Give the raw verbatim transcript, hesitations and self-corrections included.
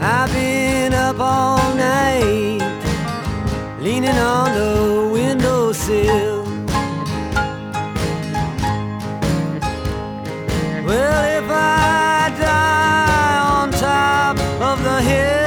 I've been up all night, leaning on the windowsill. Well, if I die on top of the hill,